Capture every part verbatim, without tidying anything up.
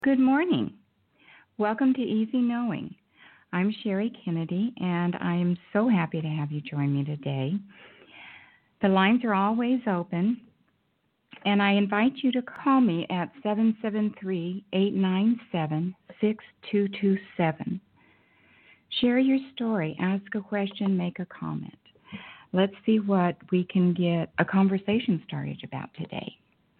Good morning. Welcome to Easy Knowing. I'm Sherry Kennedy, and I'm so happy to have you join me today. The lines are always open, and I invite you to call me at seven seven three, eight nine seven, six two two seven. Share your story, ask a question, make a comment. Let's see what we can get a conversation started about today.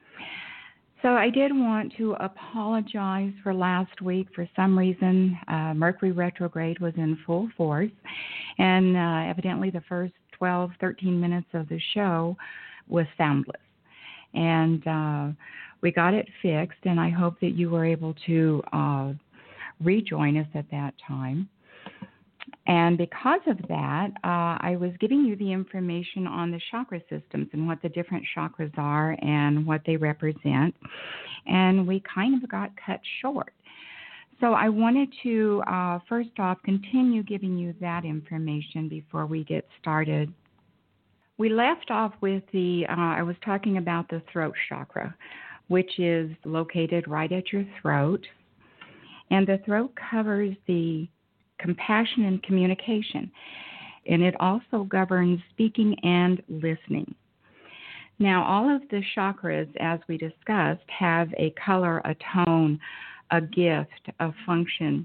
So I did want to apologize for last week. For some reason, uh, Mercury retrograde was in full force, and uh, evidently the first twelve, thirteen minutes of the show was soundless. And uh, we got it fixed, and I hope that you were able to uh, rejoin us at that time. And because of that, uh, I was giving you the information on the chakra systems and what the different chakras are and what they represent. And we kind of got cut short. So I wanted to, uh, first off, continue giving you that information before we get started. We left off with the, uh, I was talking about the throat chakra, which is located right at your throat. And the throat covers the compassion and communication, and it also governs speaking and listening. Now, all of the chakras, as we discussed, have a color, a tone, a gift, a function.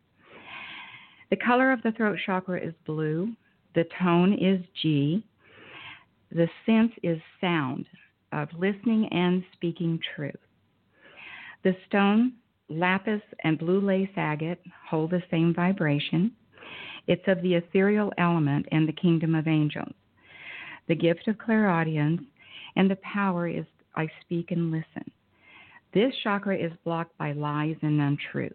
The color of the throat chakra is blue. The tone is G. The sense is sound of listening and speaking truth. The stone, lapis and blue lace agate, hold the same vibration. It's of the ethereal element and the kingdom of angels. The gift of clairaudience and the power is I speak and listen. This chakra is blocked by lies and untruths.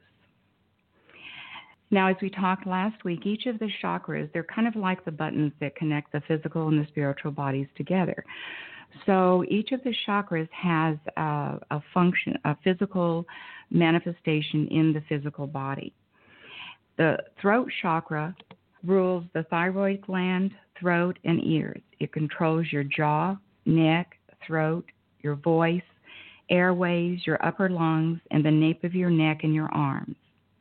Now, as we talked last week, each of the chakras, they're kind of like the buttons that connect the physical and the spiritual bodies together. So each of the chakras has a, a function, a physical manifestation in the physical body. The throat chakra rules the thyroid gland, throat, and ears. It controls your jaw, neck, throat, your voice, airways, your upper lungs, and the nape of your neck and your arms.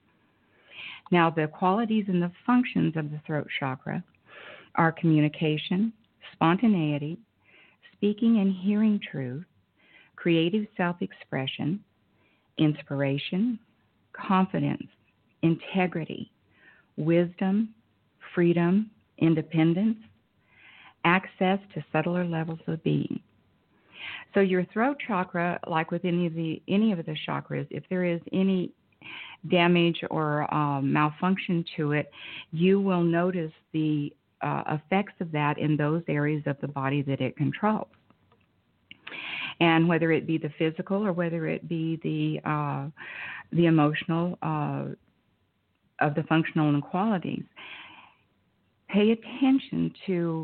Now, the qualities and the functions of the throat chakra are communication, spontaneity, speaking and hearing truth, creative self-expression, inspiration, confidence, integrity, wisdom, freedom, independence, access to subtler levels of being. So your throat chakra, like with any of the any of the chakras, if there is any damage or um, malfunction to it, you will notice the uh, effects of that in those areas of the body that it controls. And whether it be the physical or whether it be the uh, the emotional uh, of the functional inequalities, pay attention to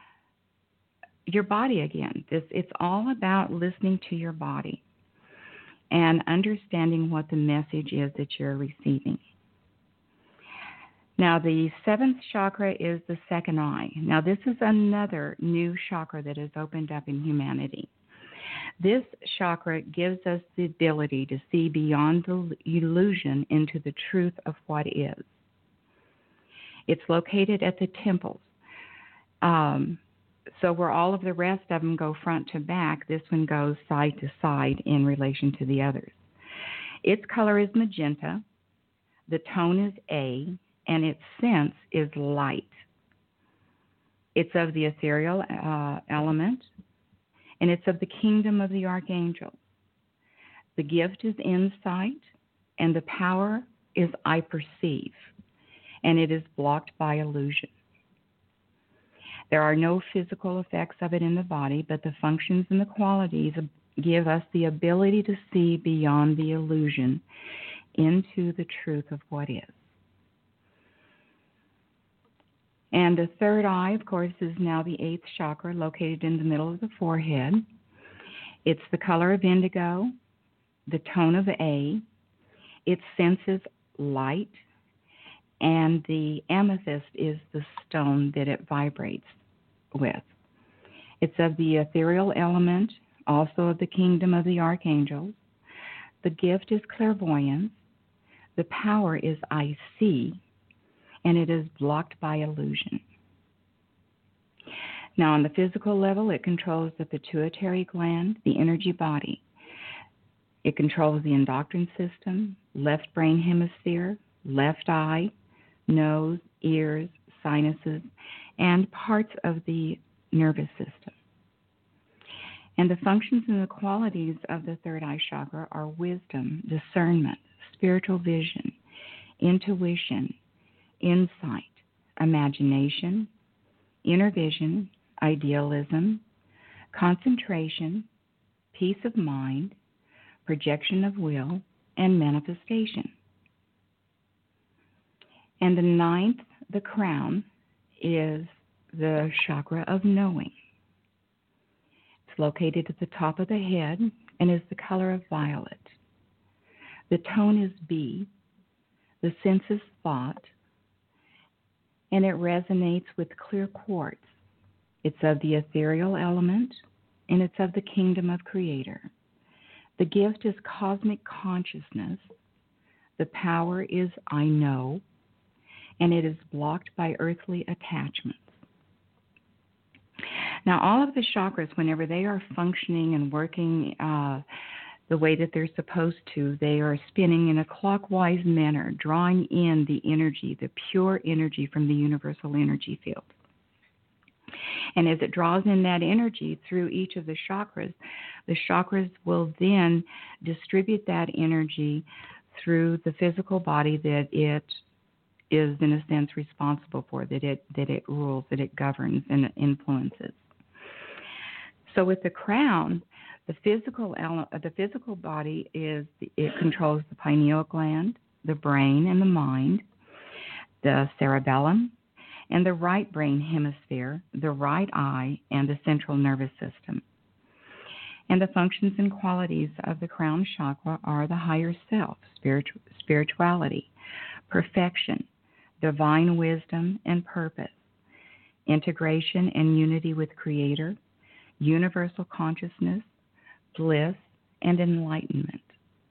your body again. This, it's all about listening to your body and understanding what the message is that you're receiving. Now, the seventh chakra is the second eye. Now, this is another new chakra that has opened up in humanity. This chakra gives us the ability to see beyond the illusion into the truth of what is. It's located at the temples. Um, so where all of the rest of them go front to back, this one goes side to side in relation to the others. Its color is magenta. The tone is A, and its sense is light. It's of the ethereal uh, element, and it's of the kingdom of the archangel. The gift is insight, and the power is I perceive, and it is blocked by illusion. There are no physical effects of it in the body, but the functions and the qualities give us the ability to see beyond the illusion into the truth of what is. And the third eye, of course, is now the eighth chakra, located in the middle of the forehead. It's the color of indigo, the tone of A. Its sense is light, and the amethyst is the stone that it vibrates with. It's of the ethereal element, also of the kingdom of the archangels. The gift is clairvoyance. The power is I see, and it is blocked by illusion. Now, on the physical level, it controls the pituitary gland, the energy body. It controls the endocrine system, left brain hemisphere, left eye, nose, ears, sinuses, and parts of the nervous system. And the functions and the qualities of the third eye chakra are wisdom, discernment, spiritual vision, intuition, insight, imagination, inner vision, idealism, concentration, peace of mind, projection of will, and manifestation. And the ninth, the crown, is the chakra of knowing. It's located at the top of the head and is the color of violet. The tone is B. The sense is thought, and it resonates with clear quartz. It's of the ethereal element, and it's of the kingdom of Creator. The gift is cosmic consciousness. The power is I know, and it is blocked by earthly attachments. Now, all of the chakras, whenever they are functioning and working uh, the way that they're supposed to, they are spinning in a clockwise manner, drawing in the energy, the pure energy from the universal energy field. And as it draws in that energy through each of the chakras, the chakras will then distribute that energy through the physical body that it is, in a sense, responsible for, that it that it rules, that it governs and influences. So with the crown, the physical the physical body is it controls the pineal gland, the brain and the mind, the cerebellum, and the right brain hemisphere, the right eye, and the central nervous system. And the functions and qualities of the crown chakra are the higher self, spiritu- spirituality, perfection, divine wisdom and purpose, integration and unity with Creator, universal consciousness, bliss, and enlightenment.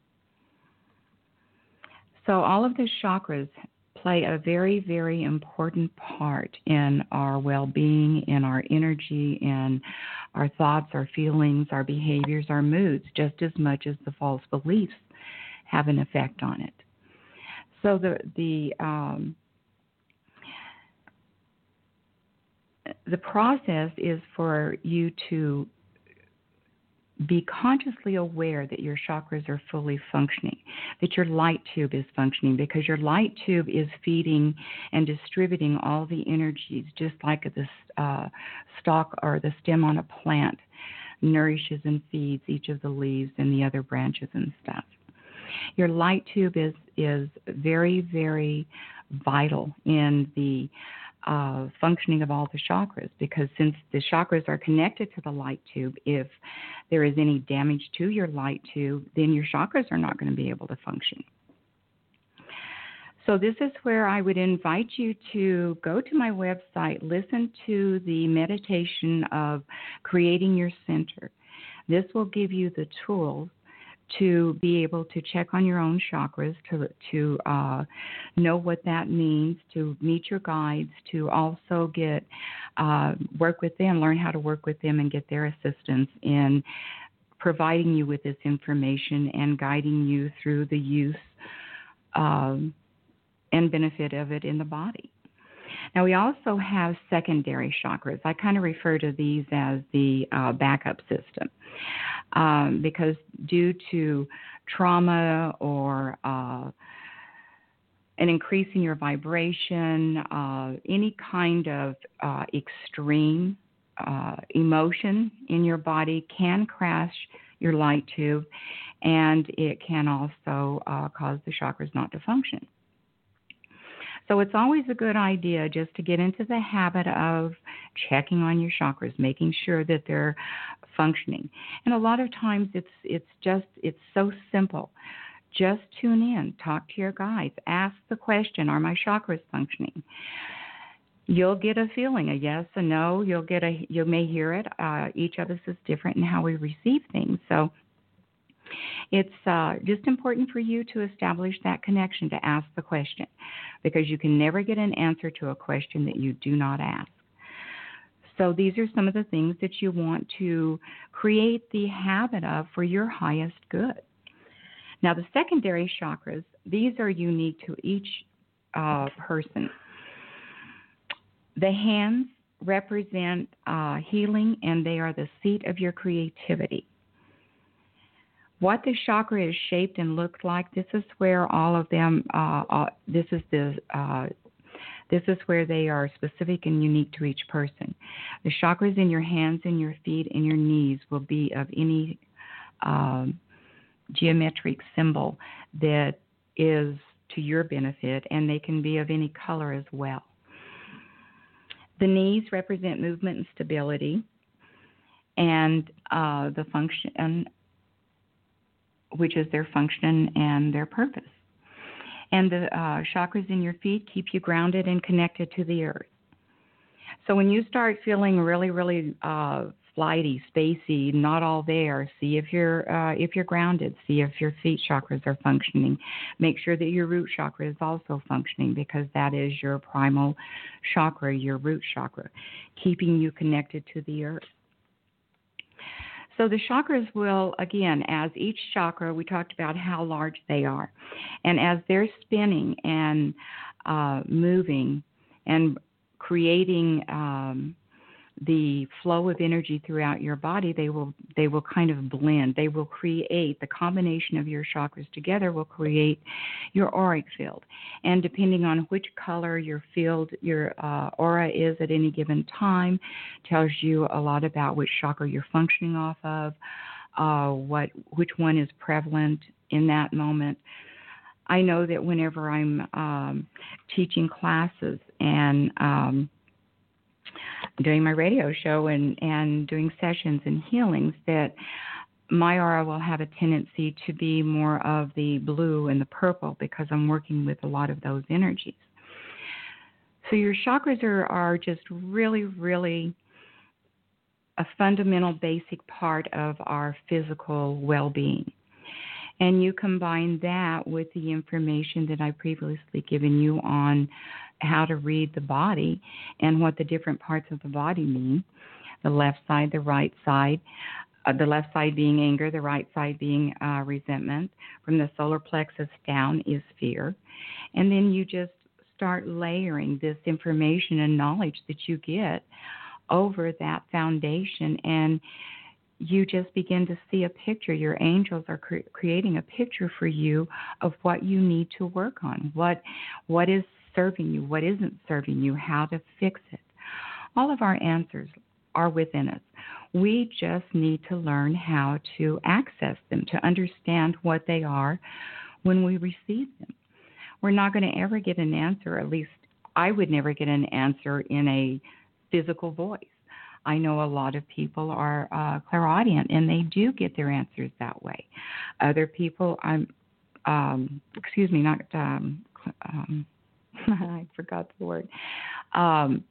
So all of the chakras play a very, very important part in our well-being, in our energy, in our thoughts, our feelings, our behaviors, our moods, just as much as the false beliefs have an effect on it. So the the um, the process is for you to be consciously aware that your chakras are fully functioning, that your light tube is functioning, because your light tube is feeding and distributing all the energies, just like the uh, stalk or the stem on a plant nourishes and feeds each of the leaves and the other branches and stuff. Your light tube is, is very, very vital in the Uh, functioning of all the chakras, because since the chakras are connected to the light tube, if there is any damage to your light tube, then your chakras are not going to be able to function. So this is where I would invite you to go to my website, listen to the meditation of creating your center. This will give you the tools to be able to check on your own chakras, to to uh, know what that means, to meet your guides, to also get uh, work with them, learn how to work with them, and get their assistance in providing you with this information and guiding you through the use um, and benefit of it in the body. Now, we also have secondary chakras. I kind of refer to these as the uh, backup system. Um, because due to trauma or uh, an increase in your vibration, uh, any kind of uh, extreme uh, emotion in your body can crash your light tube, and it can also uh, cause the chakras not to function. So it's always a good idea just to get into the habit of checking on your chakras, making sure that they're functioning. And a lot of times it's it's just it's so simple. Just tune in, talk to your guides, ask the question, are my chakras functioning? You'll get a feeling, a yes, a no. You'll get a you may hear it. Uh, each of us is different in how we receive things. So It's uh, just important for you to establish that connection, to ask the question, because you can never get an answer to a question that you do not ask. So these are some of the things that you want to create the habit of for your highest good. Now, the secondary chakras, these are unique to each uh, person. The hands represent uh, healing, and they are the seat of your creativity. What the chakra is shaped and looks like, this is where all of them, uh, uh, this is the, uh, this is where they are specific and unique to each person. The chakras in your hands and your feet and your knees will be of any um, geometric symbol that is to your benefit, and they can be of any color as well. The knees represent movement and stability, and uh, the function, which is their function and their purpose. And the uh, chakras in your feet keep you grounded and connected to the earth. So when you start feeling really, really uh, flighty, spacey, not all there, see if you're uh, if you're grounded. See if your feet chakras are functioning. Make sure that your root chakra is also functioning, because that is your primal chakra, your root chakra, keeping you connected to the earth. So the chakras will, again, as each chakra, we talked about how large they are. And as they're spinning and uh, moving and creating um, the flow of energy throughout your body, they will they will kind of blend. They will create, the combination of your chakras together will create your auric field. And depending on which color your field, your uh, aura is at any given time, tells you a lot about which chakra you're functioning off of, uh, what which one is prevalent in that moment. I know that whenever I'm um, teaching classes and um, doing my radio show and, and doing sessions and healings, that my aura will have a tendency to be more of the blue and the purple, because I'm working with a lot of those energies. So your chakras are, are just really, really a fundamental basic part of our physical well-being. And you combine that with the information that I previously given you on how to read the body and what the different parts of the body mean. The left side, the right side, uh, the left side being anger, the right side being uh, resentment. From the solar plexus down is fear. And then you just start layering this information and knowledge that you get over that foundation, and you just begin to see a picture. Your angels are cre- creating a picture for you of what you need to work on, what what is serving you, what isn't serving you, how to fix it. All of our answers are within us. We just need to learn how to access them, to understand what they are when we receive them. We're not going to ever get an answer, at least I would never get an answer in a physical voice. I know a lot of people are uh, clairaudient, and they do get their answers that way. Other people, I'm, um, excuse me, not, um, um, I forgot the word. Um,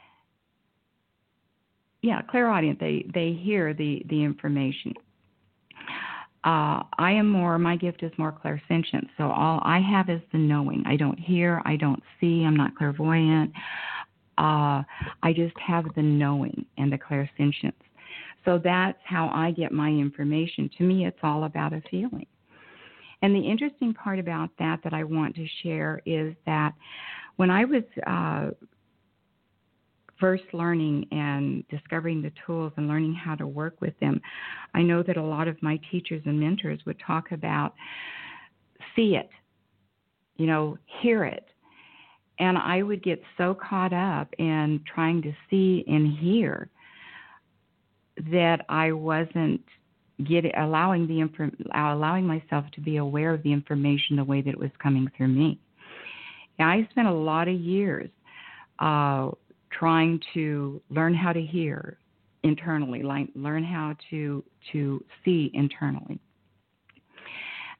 yeah, clairaudient. They they hear the the information. Uh, I am more. My gift is more clairsentient. So all I have is the knowing. I don't hear. I don't see. I'm not clairvoyant. Uh, I just have the knowing and the clairsentience. So that's how I get my information. To me, it's all about a feeling. And the interesting part about that that I want to share is that when I was uh, first learning and discovering the tools and learning how to work with them, I know that a lot of my teachers and mentors would talk about see it, you know, hear it. And I would get so caught up in trying to see and hear that I wasn't getting, allowing the inf- allowing myself to be aware of the information the way that it was coming through me. And I spent a lot of years uh, trying to learn how to hear internally, like learn how to to see internally.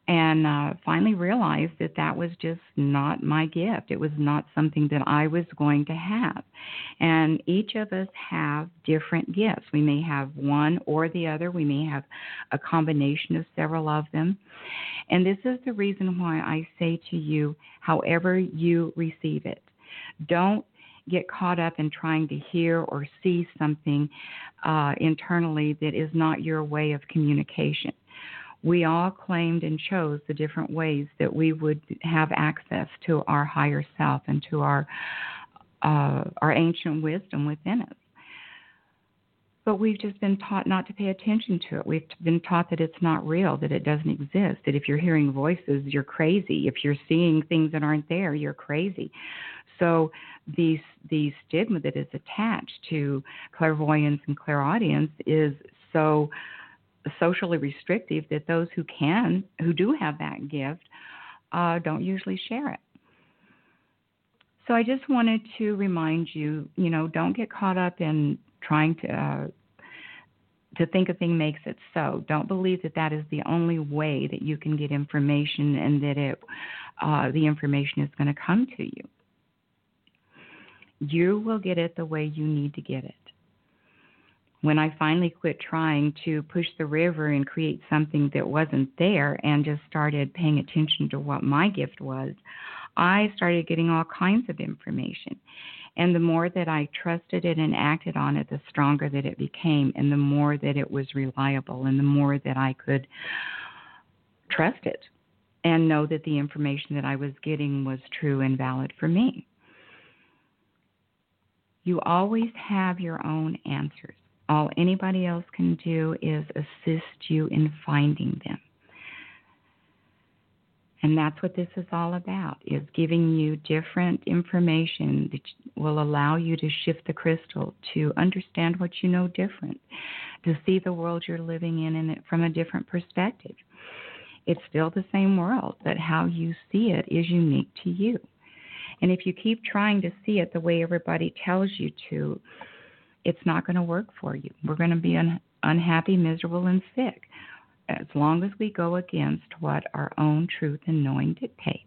and uh, finally realized that that was just not my gift. It was not something that I was going to have. And each of us have different gifts. We may have one or the other. We may have a combination of several of them. And this is the reason why I say to you, however you receive it, don't get caught up in trying to hear or see something uh, internally that is not your way of communication. We all claimed and chose the different ways that we would have access to our higher self and to our uh, our ancient wisdom within us. But we've just been taught not to pay attention to it. We've been taught that it's not real, that it doesn't exist, that if you're hearing voices, you're crazy. If you're seeing things that aren't there, you're crazy. So the, the stigma that is attached to clairvoyance and clairaudience is so socially restrictive that those who can, who do have that gift, uh, don't usually share it. So I just wanted to remind you, you know, don't get caught up in trying to uh, to think a thing makes it so. Don't believe that that is the only way that you can get information and that it uh, the information is going to come to you. You will get it the way you need to get it. When I finally quit trying to push the river and create something that wasn't there and just started paying attention to what my gift was, I started getting all kinds of information. And the more that I trusted it and acted on it, the stronger that it became, and the more that it was reliable, and the more that I could trust it and know that the information that I was getting was true and valid for me. You always have your own answers. All anybody else can do is assist you in finding them. And that's what this is all about, is giving you different information that will allow you to shift the crystal, to understand what you know different, to see the world you're living in, in it from a different perspective. It's still the same world, but how you see it is unique to you. And if you keep trying to see it the way everybody tells you to, it's not going to work for you. We're going to be un- unhappy, miserable, and sick as long as we go against what our own truth and knowing dictates.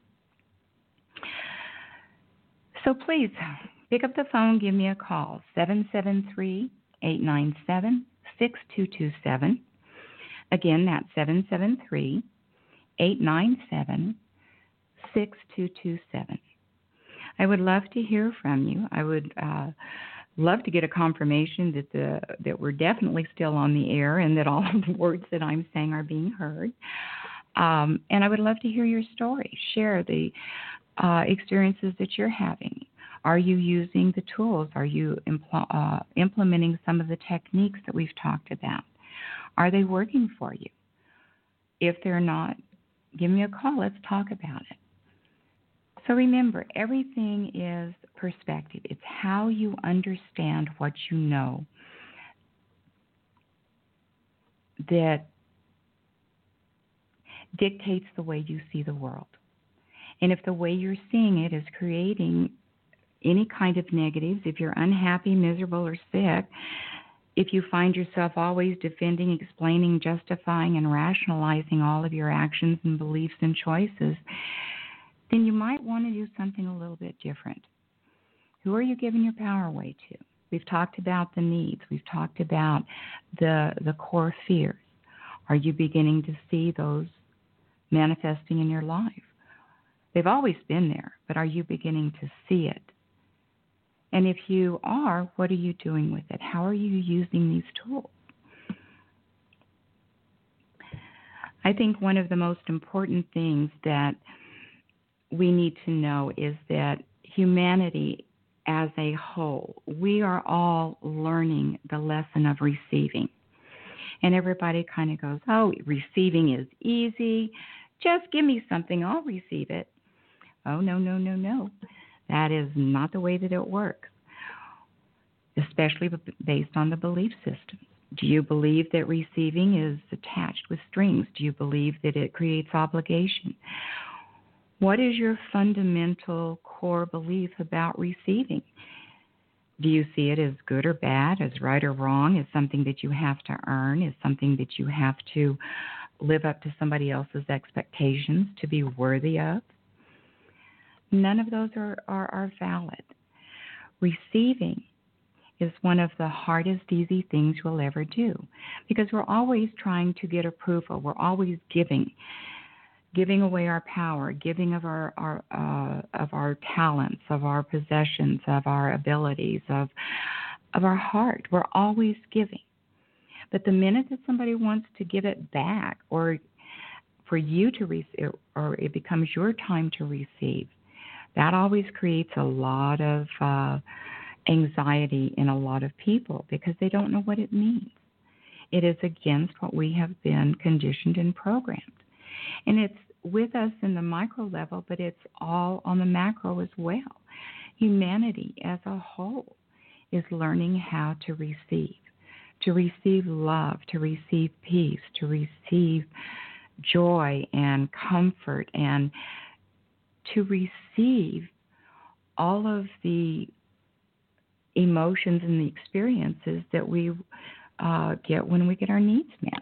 So please, pick up the phone, give me a call, seven seven three, eight nine seven, six two two seven. Again, that's seven seven three, eight nine seven, six two two seven. I would love to hear from you. I would uh, love to get a confirmation that the that we're definitely still on the air and that all of the words that I'm saying are being heard. Um, and I would love to hear your story. Share the uh, experiences that you're having. Are you using the tools? Are you impl- uh, implementing some of the techniques that we've talked about? Are they working for you? If they're not, give me a call. Let's talk about it. So remember, everything is perspective. It's how you understand what you know that dictates the way you see the world. And if the way you're seeing it is creating any kind of negatives, if you're unhappy, miserable, or sick, if you find yourself always defending, explaining, justifying, and rationalizing all of your actions and beliefs and choices, then you might want to do something a little bit different. Who are you giving your power away to? We've talked about the needs. We've talked about the the core fears. Are you beginning to see those manifesting in your life? They've always been there, but are you beginning to see it? And if you are, what are you doing with it? How are you using these tools? I think one of the most important things that we need to know is that humanity as a whole, we are all learning the lesson of receiving. And everybody kind of goes, oh, receiving is easy. Just give me something, I'll receive it. Oh, no, no, no, no. That is not the way that it works, especially based on the belief system. Do you believe that receiving is attached with strings? Do you believe that it creates obligation? What is your fundamental core belief about receiving? Do you see it as good or bad, as right or wrong, as something that you have to earn, as something that you have to live up to somebody else's expectations, to be worthy of. None of those are, are, are valid. Receiving is one of the hardest, easy things we'll ever do because we're always trying to get approval. We're always giving, giving away our power, giving of our, our uh, of our talents, of our possessions, of our abilities, of of our heart. We're always giving. But the minute that somebody wants to give it back, or for you to receive, or it becomes your time to receive, that always creates a lot of uh, anxiety in a lot of people because they don't know what it means. It is against what we have been conditioned and programmed. And it's with us in the micro level, but it's all on the macro as well. Humanity as a whole is learning how to receive, to receive love, to receive peace, to receive joy and comfort, and to receive all of the emotions and the experiences that we uh, get when we get our needs met.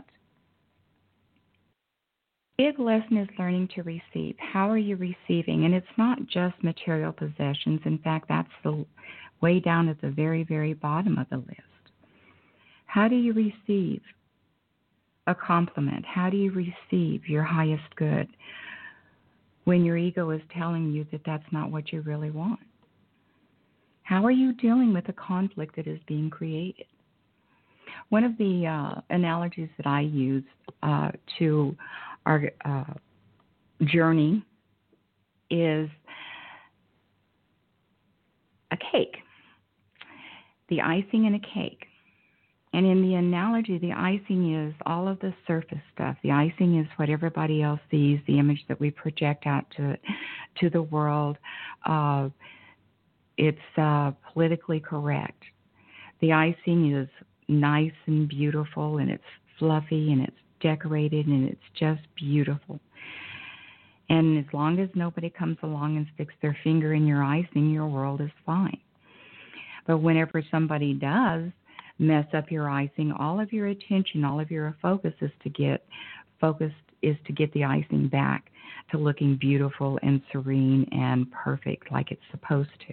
Big lesson is learning to receive. How are you receiving? And it's not just material possessions. In fact, that's the way down at the very, very bottom of the list. How do you receive a compliment? How do you receive your highest good when your ego is telling you that that's not what you really want? How are you dealing with the conflict that is being created? One of the uh, analogies that I use uh, to our uh, journey is a cake, the icing in a cake. And in the analogy, the icing is all of the surface stuff. The icing is what everybody else sees, the image that we project out to to the world. Uh, it's uh, politically correct. The icing is nice and beautiful, and it's fluffy, and it's decorated, and it's just beautiful. And as long as nobody comes along and sticks their finger in your icing, your world is fine. But whenever somebody does mess up your icing, all of your attention, all of your focus is to get focused is to get the icing back to looking beautiful and serene and perfect like it's supposed to.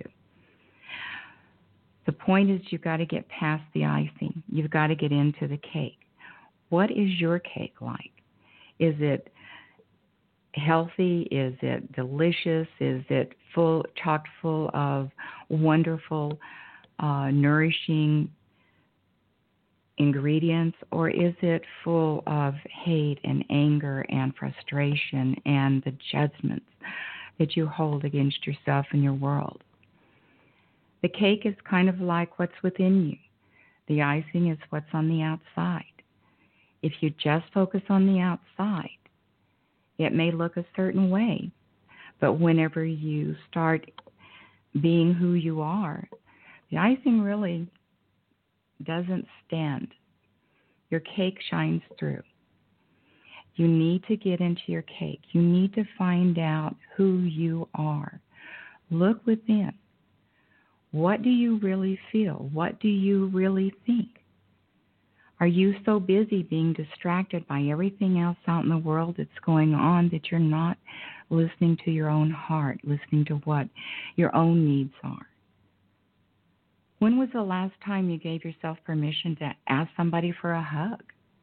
The point is you've got to get past the icing. You've got to get into the cake. What is your cake like? Is it healthy? Is it delicious? Is it full, chock full of wonderful, uh, nourishing ingredients, or is it full of hate and anger and frustration and the judgments that you hold against yourself and your world? The cake is kind of like what's within you. The icing is what's on the outside. If you just focus on the outside, it may look a certain way, but whenever you start being who you are, the icing really doesn't stand. Your cake shines through. You need to get into your cake. You need to find out who you are. Look within. What do you really feel? What do you really think? Are you so busy being distracted by everything else out in the world that's going on that you're not listening to your own heart, listening to what your own needs are? When was the last time you gave yourself permission to ask somebody for a hug?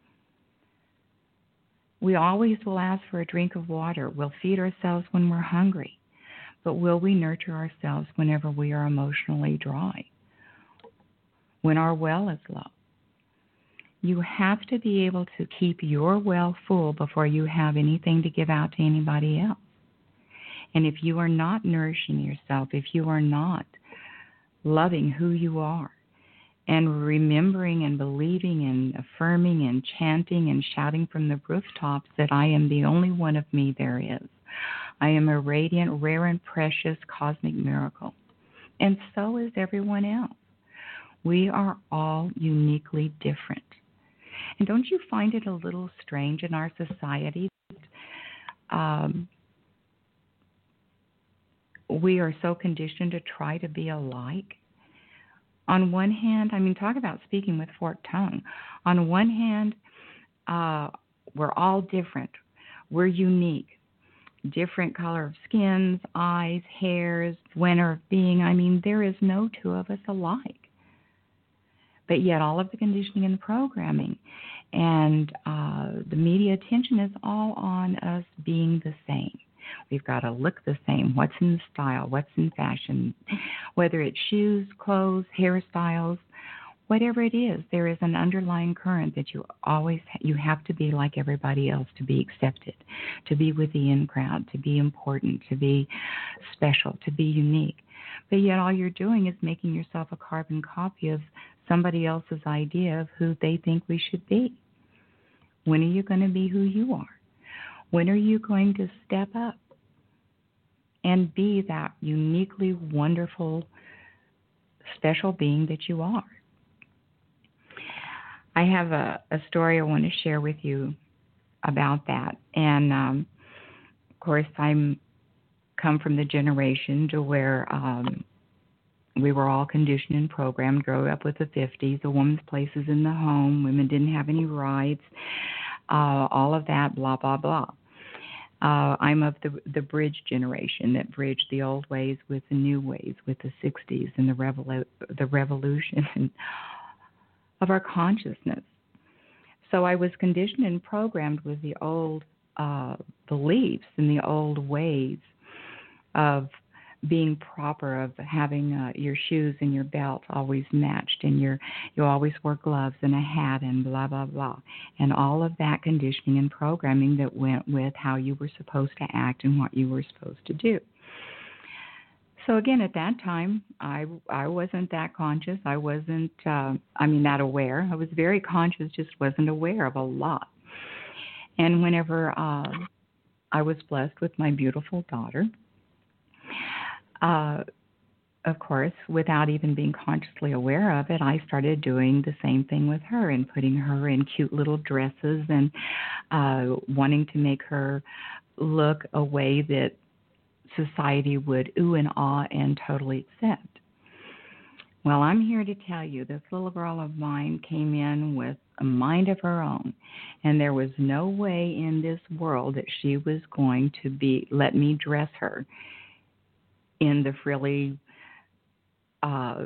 We always will ask for a drink of water. We'll feed ourselves when we're hungry. But will we nurture ourselves whenever we are emotionally dry? When our well is low? You have to be able to keep your well full before you have anything to give out to anybody else. And if you are not nourishing yourself, if you are not loving who you are, and remembering and believing and affirming and chanting and shouting from the rooftops that I am the only one of me there is. I am a radiant, rare, and precious cosmic miracle. And so is everyone else. We are all uniquely different. And don't you find it a little strange in our society that um, we are so conditioned to try to be alike? On one hand, I mean, talk about speaking with forked tongue. On one hand, uh, we're all different. We're unique. Different color of skins, eyes, hairs, manner of being. I mean, there is no two of us alike. But yet all of the conditioning and the programming and uh, the media attention is all on us being the same. We've got to look the same. What's in style? What's in fashion? Whether it's shoes, clothes, hairstyles, whatever it is, there is an underlying current that you always you have to be like everybody else to be accepted, to be with the in crowd, to be important, to be special, to be unique. But yet all you're doing is making yourself a carbon copy of somebody else's idea of who they think we should be. When are you going to be who you are? When are you going to step up and be that uniquely wonderful, special being that you are? I have a, a story I want to share with you about that. And, um, of course, I'm come from the generation to where um, we were all conditioned and programmed, grew up with the fifties, a woman's place is in the home, women didn't have any rights, uh, all of that, blah, blah, blah. Uh, I'm of the the bridge generation that bridged the old ways with the new ways, with the sixties and the, revolu- the revolution of our consciousness. So I was conditioned and programmed with the old uh, beliefs and the old ways of being proper, of having uh, your shoes and your belt always matched, and your you always wore gloves and a hat and blah, blah, blah. And all of that conditioning and programming that went with how you were supposed to act and what you were supposed to do. So again, at that time, I, I wasn't that conscious. I wasn't, uh, I mean, that aware. I was very conscious, just wasn't aware of a lot. And whenever uh, I was blessed with my beautiful daughter, uh, of course, without even being consciously aware of it, I started doing the same thing with her and putting her in cute little dresses and uh, wanting to make her look a way that society would ooh and ah and totally accept. Well, I'm here to tell you this little girl of mine came in with a mind of her own, and there was no way in this world that she was going to be let me dress her in the frilly uh,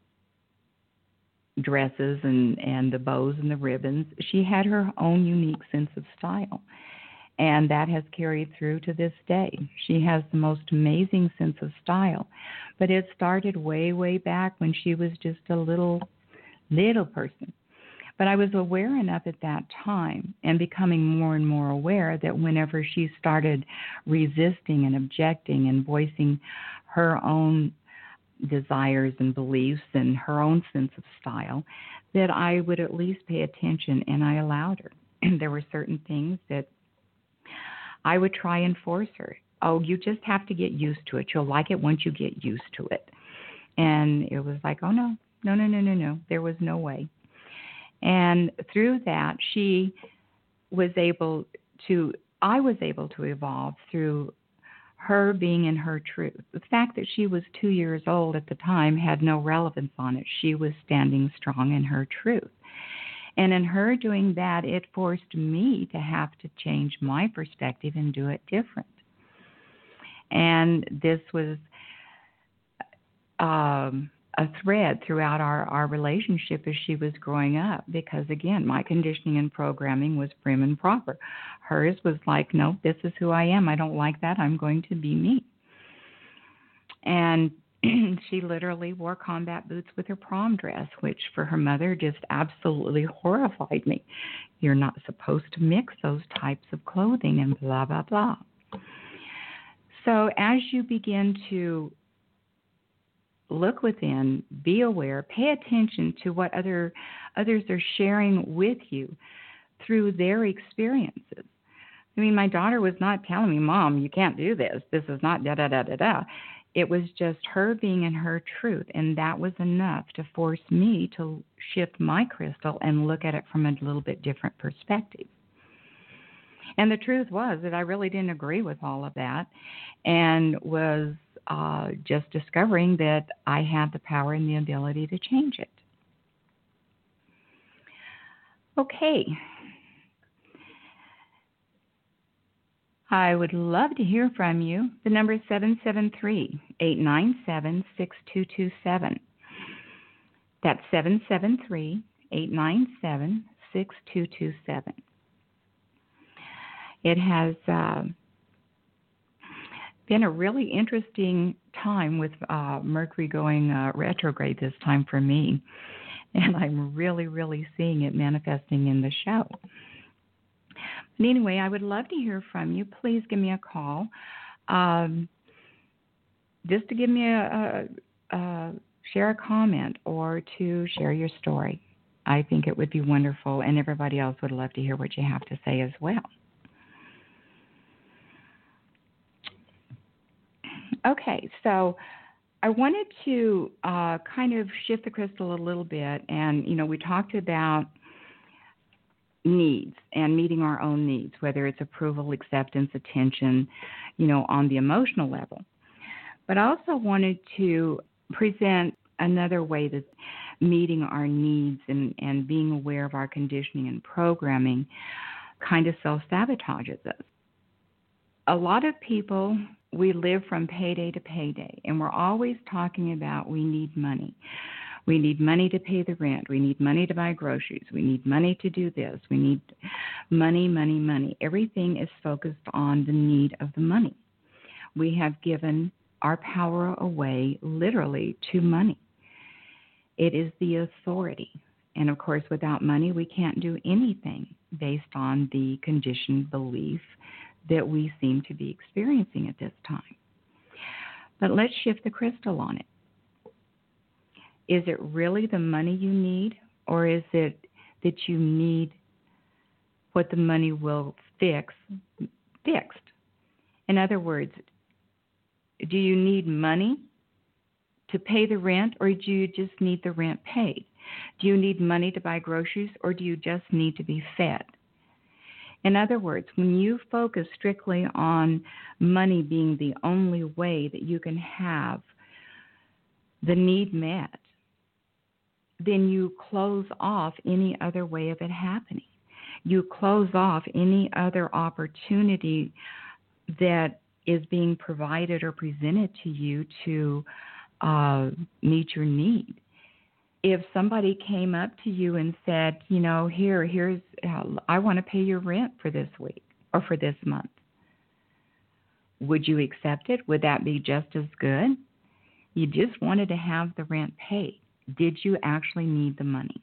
dresses and, and the bows and the ribbons. She had her own unique sense of style. And that has carried through to this day. She has the most amazing sense of style. But it started way, way back when she was just a little, little person. But I was aware enough at that time and becoming more and more aware that whenever she started resisting and objecting and voicing her own desires and beliefs and her own sense of style, that I would at least pay attention, and I allowed her. And there were certain things that I would try and force her. Oh, you just have to get used to it. You'll like it once you get used to it. And it was like, oh, no, no, no, no, no, no. There was no way. And through that, she was able to, I was able to evolve through her being in her truth. The fact that she was two years old at the time had no relevance on it. She was standing strong in her truth. And in her doing that, it forced me to have to change my perspective and do it different. And this was um, a thread throughout our, our relationship as she was growing up, because, again, my conditioning and programming was prim and proper. Hers was like, no, this is who I am. I don't like that. I'm going to be me. And she literally wore combat boots with her prom dress, which for her mother just absolutely horrified me. You're not supposed to mix those types of clothing and blah, blah, blah. So as you begin to look within, be aware, pay attention to what other others are sharing with you through their experiences. I mean, my daughter was not telling me, Mom, you can't do this. This is not da, da, da, da, da. It was just her being in her truth, and that was enough to force me to shift my crystal and look at it from a little bit different perspective. And the truth was that I really didn't agree with all of that, and was uh, just discovering that I had the power and the ability to change it. Okay. I would love to hear from you. The number is seven seven three, eight nine seven, six two two seven. That's seven seven three, eight nine seven, six two two seven. It has uh, been a really interesting time with uh, Mercury going uh, retrograde this time for me. And I'm really, really seeing it manifesting in the show. But anyway, I would love to hear from you. Please give me a call. Um, just to give me a, a, a share a comment or to share your story. I think it would be wonderful, and everybody else would love to hear what you have to say as well. Okay, so I wanted to uh, kind of shift the crystal a little bit, and, you know, we talked about needs and meeting our own needs, whether it's approval, acceptance, attention, you know, on the emotional level. But I also wanted to present another way that meeting our needs and, and being aware of our conditioning and programming kind of self-sabotages us. A lot of people, we live from payday to payday, and we're always talking about we need money. We need money to pay the rent. We need money to buy groceries. We need money to do this. We need money, money, money. Everything is focused on the need of the money. We have given our power away literally to money. It is the authority. And of course, without money, we can't do anything based on the conditioned belief that we seem to be experiencing at this time. But let's shift the crystal on it. Is it really the money you need, or is it that you need what the money will fix fixed? In other words, do you need money to pay the rent, or do you just need the rent paid? Do you need money to buy groceries, or do you just need to be fed? In other words, when you focus strictly on money being the only way that you can have the need met, then you close off any other way of it happening. You close off any other opportunity that is being provided or presented to you to uh, meet your need. If somebody came up to you and said, you know, here, here's, uh, I want to pay your rent for this week or for this month, would you accept it? Would that be just as good? You just wanted to have the rent paid. Did you actually need the money?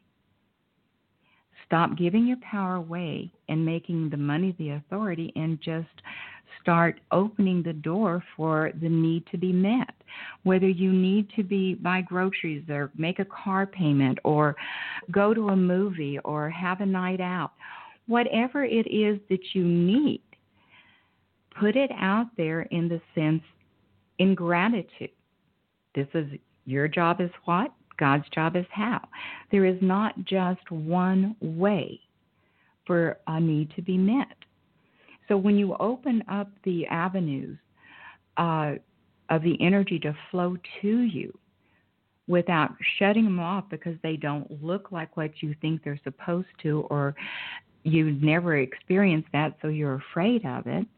Stop giving your power away and making the money the authority, and just start opening the door for the need to be met. Whether you need to be buy groceries or make a car payment or go to a movie or have a night out, whatever it is that you need, put it out there in the sense, in gratitude. This is your job is what? God's job is how. There is not just one way for a need to be met. So when you open up the avenues uh, of the energy to flow to you without shutting them off because they don't look like what you think they're supposed to, or you've never experienced that, so you're afraid of it,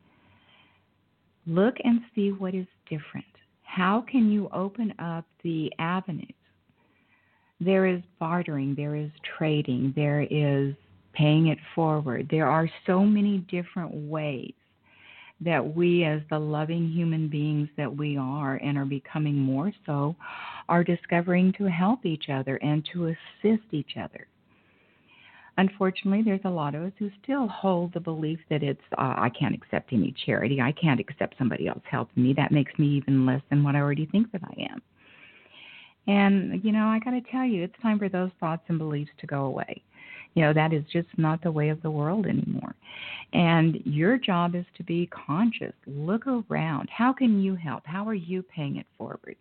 look and see what is different. How can you open up the avenues? There is bartering, there is trading, there is paying it forward. There are so many different ways that we, as the loving human beings that we are and are becoming more so, are discovering to help each other and to assist each other. Unfortunately, there's a lot of us who still hold the belief that it's, uh, I can't accept any charity. I can't accept somebody else helping me. That makes me even less than what I already think that I am. And, you know, I got to tell you, it's time for those thoughts and beliefs to go away. You know, that is just not the way of the world anymore. And your job is to be conscious. Look around. How can you help? How are you paying it forward?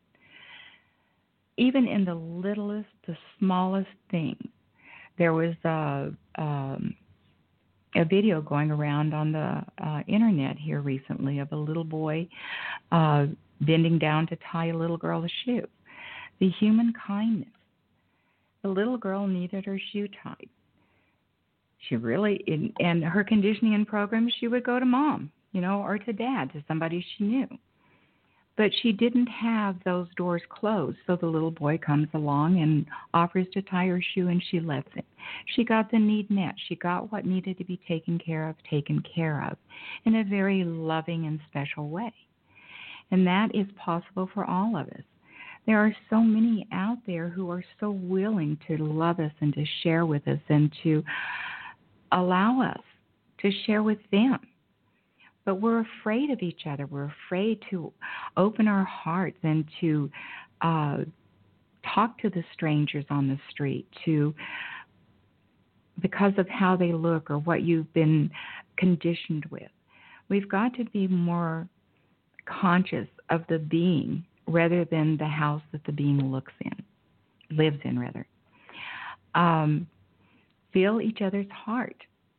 Even in the littlest, the smallest things. There was a, um, a video going around on the uh, internet here recently of a little boy uh, bending down to tie a little girl a shoe. The human kindness. The little girl needed her shoe tied. She really, in, and her conditioning and program, she would go to mom. you know, or to dad, to somebody she knew. But she didn't have those doors closed, so the little boy comes along and offers to tie her shoe, and she lets him. She got the need met. She got what needed to be taken care of, taken care of in a very loving and special way. And that is possible for all of us. There are so many out there who are so willing to love us and to share with us and to allow us to share with them. But we're afraid of each other. We're afraid to open our hearts and to uh, talk to the strangers on the street, to because of how they look or what you've been conditioned with. We've got to be more conscious of the being rather than the house that the being looks in, lives in rather. Um, feel each other's heart.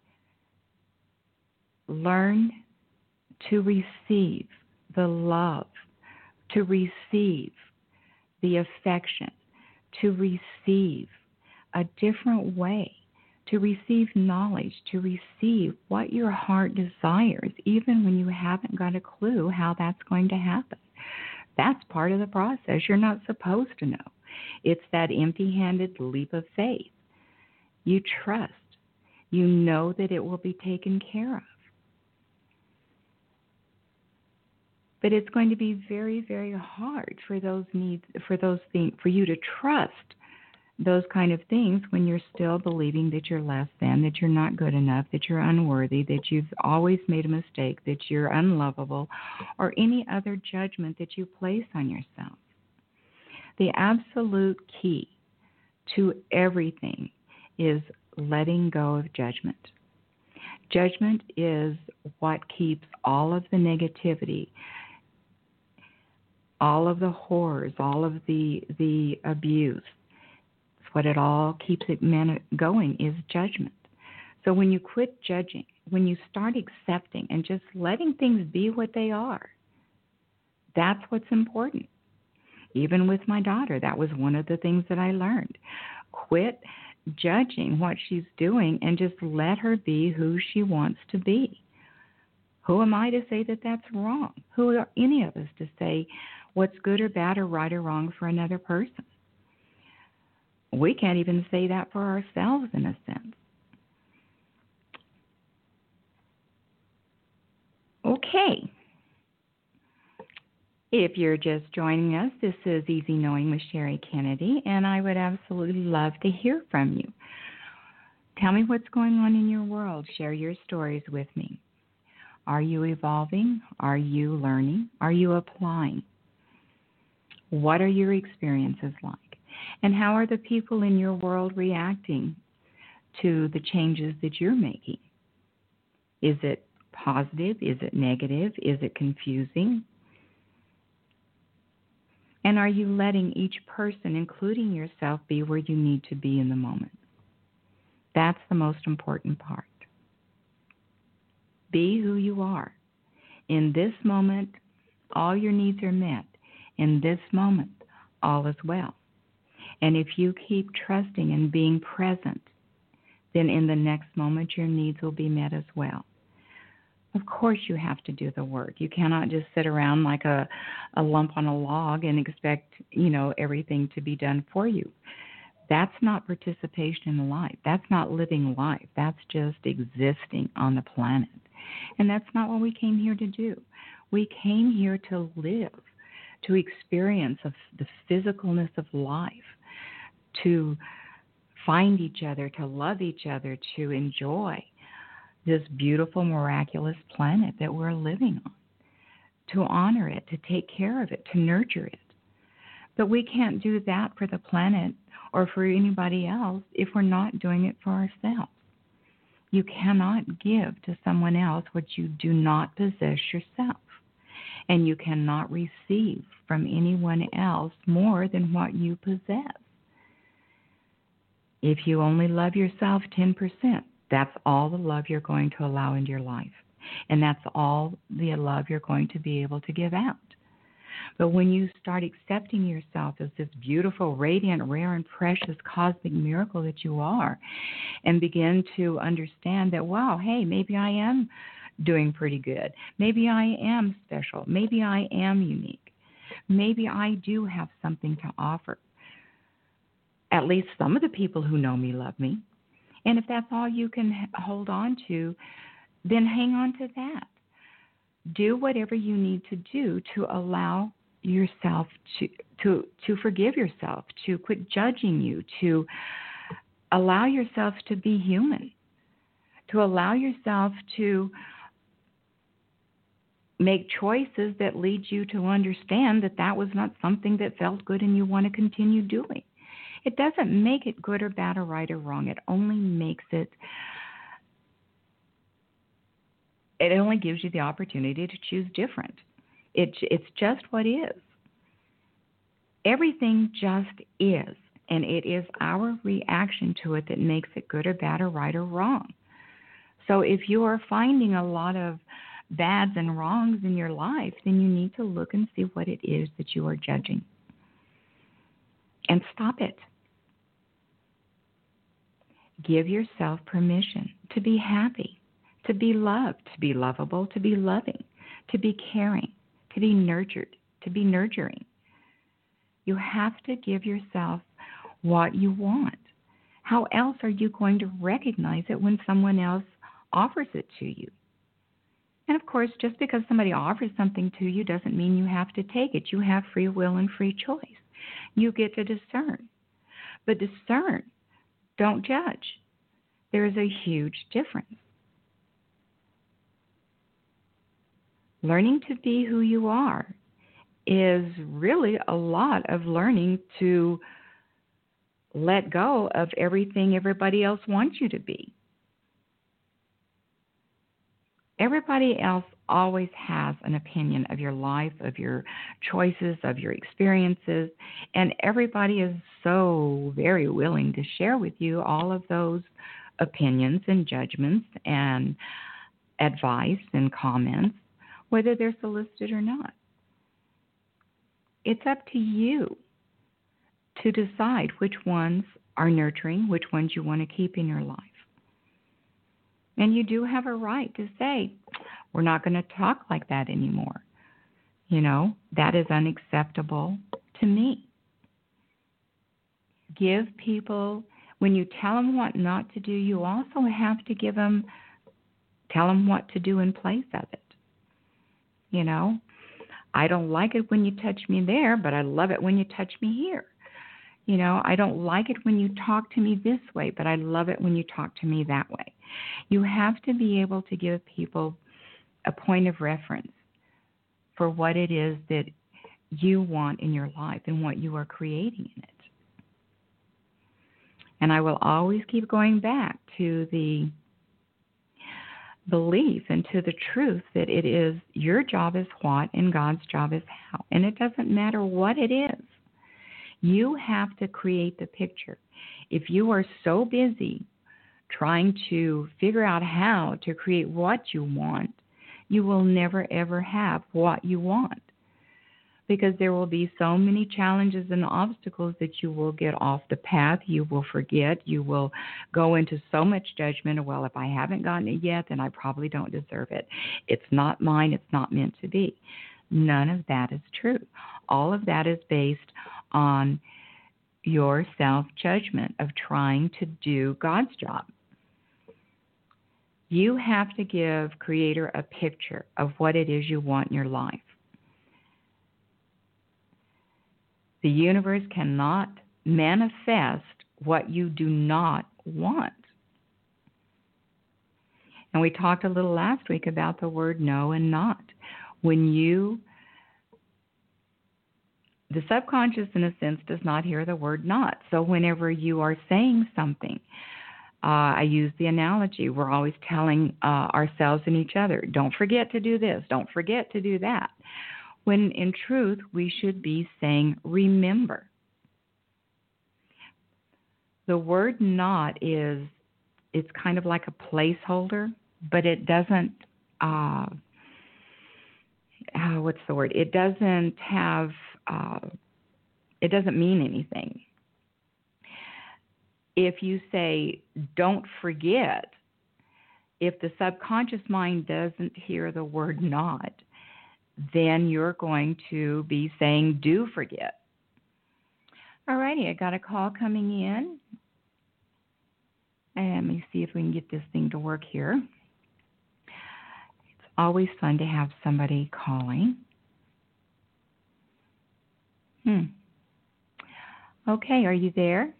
Learn to receive the love, to receive the affection, to receive a different way, to receive knowledge, to receive what your heart desires, even when you haven't got a clue how that's going to happen. That's part of the process. You're not supposed to know. It's that empty-handed leap of faith. You trust. You know that it will be taken care of. But it's going to be very, very hard for those needs, for those things, for you to trust those kind of things when you're still believing that you're less than, that you're not good enough, that you're unworthy, that you've always made a mistake, that you're unlovable, or any other judgment that you place on yourself. The absolute key to everything is letting go of judgment. Judgment is what keeps all of the negativity, all of the horrors, all of the the abuse. What it all keeps it man- going is judgment. So when you quit judging, when you start accepting and just letting things be what they are, that's what's important. Even with my daughter, that was one of the things that I learned. Quit judging what she's doing and just let her be who she wants to be. Who am I to say that that's wrong? Who are any of us to say what's good or bad or right or wrong for another person? We can't even say that for ourselves in a sense. Okay. If you're just joining us, this is Easy Knowing with Sherry Kennedy, and I would absolutely love to hear from you. Tell me what's going on in your world. Share your stories with me. Are you evolving? Are you learning? Are you applying? What are your experiences like? And how are the people in your world reacting to the changes that you're making? Is it positive? Is it negative? Is it confusing? And are you letting each person, including yourself, be where you need to be in the moment? That's the most important part. Be who you are. In this moment, all your needs are met. In this moment, all is well. And if you keep trusting and being present, then in the next moment your needs will be met as well. Of course you have to do the work. You cannot just sit around like a, a lump on a log and expect, you know, everything to be done for you. That's not participation in life. That's not living life. That's just existing on the planet. And that's not what we came here to do. We came here to live, to experience of the physicalness of life, to find each other, to love each other, to enjoy this beautiful, miraculous planet that we're living on, to honor it, to take care of it, to nurture it. But we can't do that for the planet or for anybody else if we're not doing it for ourselves. You cannot give to someone else what you do not possess yourself. And you cannot receive from anyone else more than what you possess. If you only love yourself ten percent, that's all the love you're going to allow into your life. And that's all the love you're going to be able to give out. But when you start accepting yourself as this beautiful, radiant, rare, and precious cosmic miracle that you are, and begin to understand that, wow, hey, maybe I am doing pretty good. Maybe I am special. Maybe I am unique. Maybe I do have something to offer. At least some of the people who know me love me. And if that's all you can hold on to, then hang on to that. Do whatever you need to do to allow yourself to to to forgive yourself, to quit judging you, to allow yourself to be human, to allow yourself to make choices that lead you to understand that that was not something that felt good and you want to continue doing. It doesn't make it good or bad or right or wrong. It only makes it, it only gives you the opportunity to choose different. It, it's just what is. Everything just is, and it is our reaction to it that makes it good or bad or right or wrong. So if you are finding a lot of bads and wrongs in your life, then you need to look and see what it is that you are judging. And stop it. Give yourself permission to be happy, to be loved, to be lovable, to be loving, to be caring, to be nurtured, to be nurturing. You have to give yourself what you want. How else are you going to recognize it when someone else offers it to you? And of course, just because somebody offers something to you doesn't mean you have to take it. You have free will and free choice. You get to discern. But discern, don't judge. There is a huge difference. Learning to be who you are is really a lot of learning to let go of everything everybody else wants you to be. Everybody else always has an opinion of your life, of your choices, of your experiences, and everybody is so very willing to share with you all of those opinions and judgments and advice and comments, whether they're solicited or not. It's up to you to decide which ones are nurturing, which ones you want to keep in your life. And you do have a right to say, we're not going to talk like that anymore. You know, that is unacceptable to me. Give people, when you tell them what not to do, you also have to give them, tell them what to do in place of it. You know, I don't like it when you touch me there, but I love it when you touch me here. You know, I don't like it when you talk to me this way, but I love it when you talk to me that way. You have to be able to give people a point of reference for what it is that you want in your life and what you are creating in it. And I will always keep going back to the belief and to the truth that it is your job is what and God's job is how. And it doesn't matter what it is. You have to create the picture. If you are so busy trying to figure out how to create what you want, you will never, ever have what you want. Because there will be so many challenges and obstacles that you will get off the path, you will forget, you will go into so much judgment of, well, if I haven't gotten it yet, then I probably don't deserve it. It's not mine, it's not meant to be. None of that is true. All of that is based on your self-judgment of trying to do God's job. You have to give Creator a picture of what it is you want in your life. The universe cannot manifest what you do not want. And we talked a little last week about the word no and not. When you The subconscious, in a sense, does not hear the word not. So whenever you are saying something, uh, I use the analogy, we're always telling uh, ourselves and each other, don't forget to do this, don't forget to do that. When in truth, we should be saying, remember. The word not is, it's kind of like a placeholder, but it doesn't, uh, uh, what's the word? It doesn't have... Uh, it doesn't mean anything. If you say, don't forget, if the subconscious mind doesn't hear the word not, then you're going to be saying do forget. All righty, I got a call coming in. And let me see if we can get this thing to work here. It's always fun to have somebody calling. Hmm. Okay, are you there?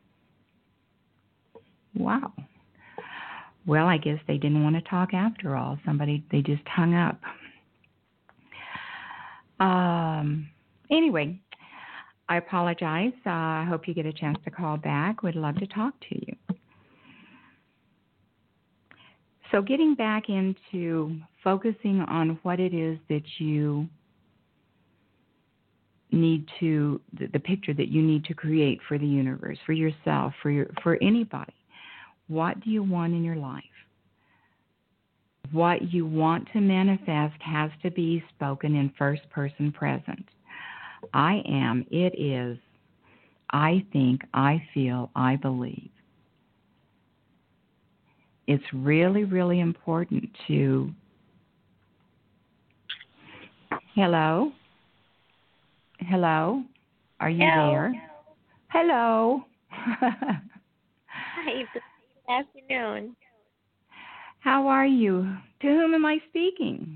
Wow. Well, I guess they didn't want to talk after all. Somebody, they just hung up. Um. Anyway, I apologize. Uh, I hope you get a chance to call back. Would love to talk to you. So getting back into focusing on what it is that you need to, the, the picture that you need to create for the universe, for yourself, for your, for anybody. What do you want in your life? What you want to manifest has to be spoken in first person present. I am, it is, I think, I feel, I believe. It's really, really important to... Hello? Hello? Are you Hello. there? Hello. Hi, good afternoon. How are you? To whom am I speaking?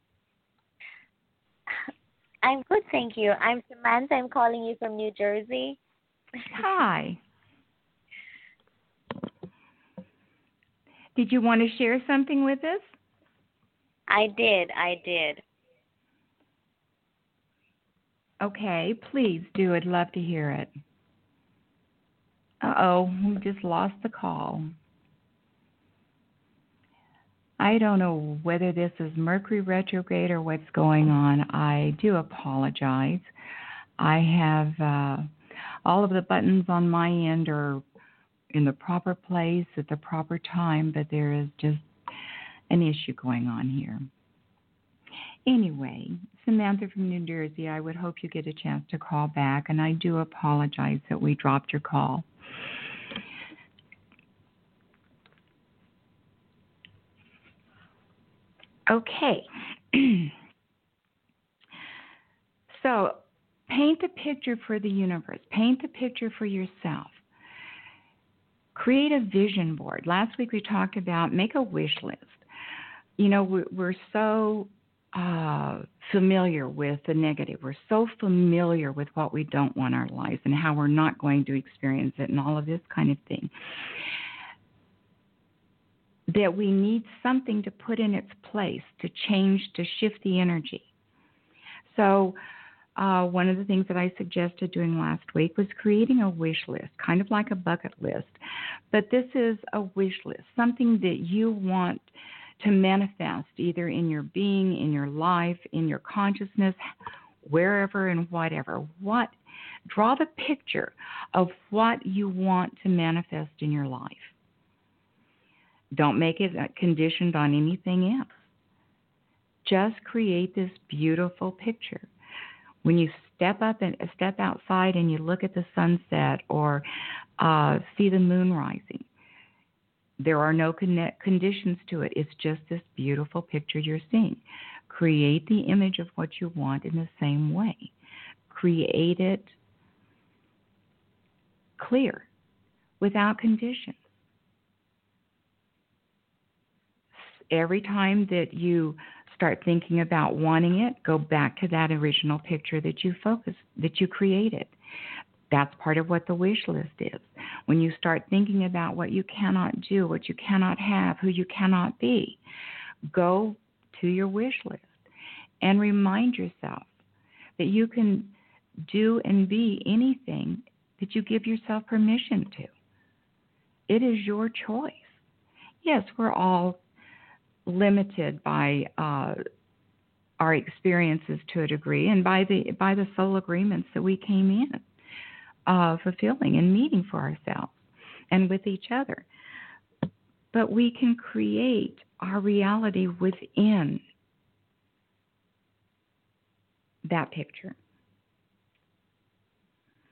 I'm good, thank you. I'm Samantha. I'm calling you from New Jersey. Hi. Did you want to share something with us? I did, I did. Okay, please do. I'd love to hear it. Uh-oh, we just lost the call. I don't know whether this is Mercury retrograde or what's going on. I do apologize. I have uh, all of the buttons on my end are in the proper place at the proper time, but there is just an issue going on here. Anyway, Samantha from New Jersey, I would hope you get a chance to call back, and I do apologize that we dropped your call. Okay. So, paint a picture for the universe. Paint a picture for yourself. Create a vision board. Last week we talked about make a wish list. You know, we're, we're so uh, familiar with the negative. We're so familiar with what we don't want in our lives and how we're not going to experience it and all of this kind of thing, that we need something to put in its place to change, to shift the energy. So uh, one of the things that I suggested doing last week was creating a wish list, kind of like a bucket list. But this is a wish list, something that you want to manifest either in your being, in your life, in your consciousness, wherever and whatever. What, draw the picture of what you want to manifest in your life. Don't make it conditioned on anything else. Just create this beautiful picture. When you step up and step outside and you look at the sunset or uh, see the moon rising, there are no con- conditions to it. It's just this beautiful picture you're seeing. Create the image of what you want in the same way. Create it clear, without conditions. Every time that you start thinking about wanting it, go back to that original picture that you focused, that you created. That's part of what the wish list is. When you start thinking about what you cannot do, what you cannot have, who you cannot be, go to your wish list and remind yourself that you can do and be anything that you give yourself permission to. It is your choice. Yes, we're all limited by uh, our experiences to a degree and by the by the soul agreements that we came in uh, fulfilling and meeting for ourselves and with each other. But we can create our reality within that picture.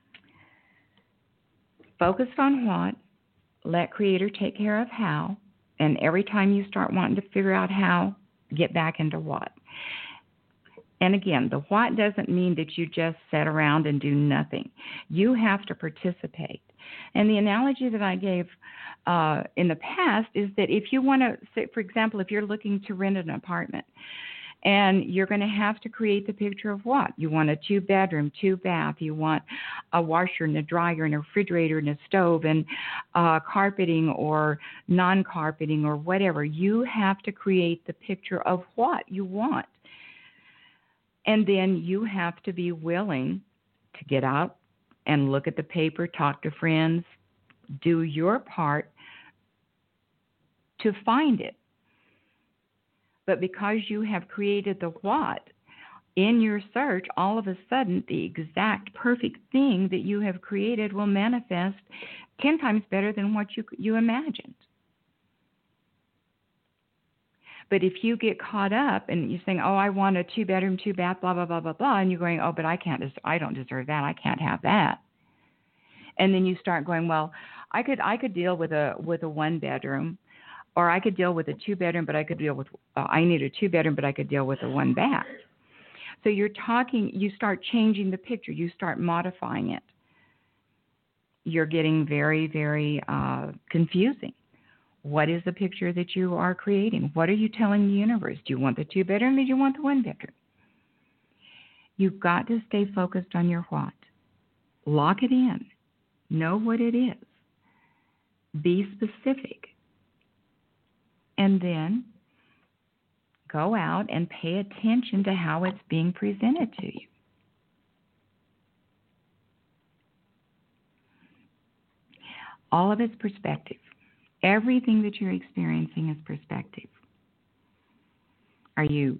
Focused on what, let Creator take care of how, And every time you start wanting to figure out how, get back into what. And again, the what doesn't mean that you just sit around and do nothing. You have to participate. And the analogy that I gave uh, in the past is that if you want to, say, for example, if you're looking to rent an apartment, and you're going to have to create the picture of what? You want a two-bedroom, two-bath. You want a washer and a dryer and a refrigerator and a stove and uh, carpeting or non-carpeting or whatever. You have to create the picture of what you want. And then you have to be willing to get out and look at the paper, talk to friends, do your part to find it. But because you have created the what in your search, all of a sudden the exact perfect thing that you have created will manifest ten times better than what you you imagined. But if you get caught up and you're saying, oh, I want a two-bedroom, two-bath, blah, blah, blah, blah, blah, and you're going, oh, but I can't, des- I don't deserve that. I can't have that. And then you start going, well, I could, I could deal with a with a one-bedroom, or I could deal with a two-bedroom, but I could deal with, uh, I need a two-bedroom, but I could deal with a one-bath. So you're talking, you start changing the picture. You start modifying it. You're getting very, very uh, confusing. What is the picture that you are creating? What are you telling the universe? Do you want the two-bedroom or do you want the one-bedroom? You've got to stay focused on your what. Lock it in. Know what it is. Be specific. And then go out and pay attention to how it's being presented to you. All of it's perspective. Everything that you're experiencing is perspective. Are you,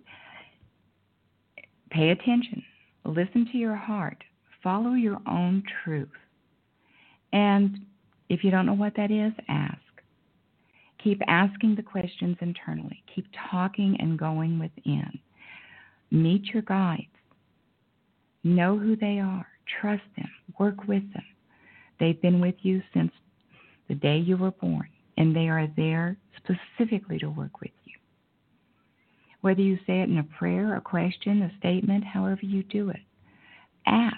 pay attention, listen to your heart, follow your own truth. And if you don't know what that is, ask. Keep asking the questions internally. Keep talking and going within. Meet your guides. Know who they are. Trust them. Work with them. They've been with you since the day you were born, and they are there specifically to work with you. Whether you say it in a prayer, a question, a statement, however you do it, ask.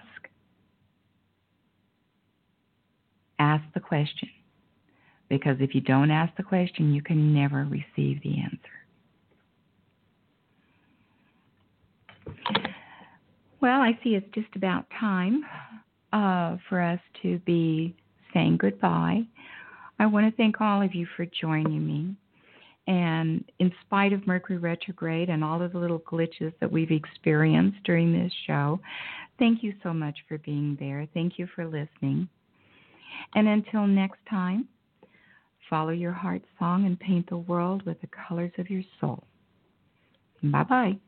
Ask the question. Because if you don't ask the question, you can never receive the answer. Well, I see it's just about time uh, for us to be saying goodbye. I want to thank all of you for joining me. And in spite of Mercury retrograde and all of the little glitches that we've experienced during this show, thank you so much for being there. Thank you for listening. And until next time, follow your heart song and paint the world with the colors of your soul. Bye-bye.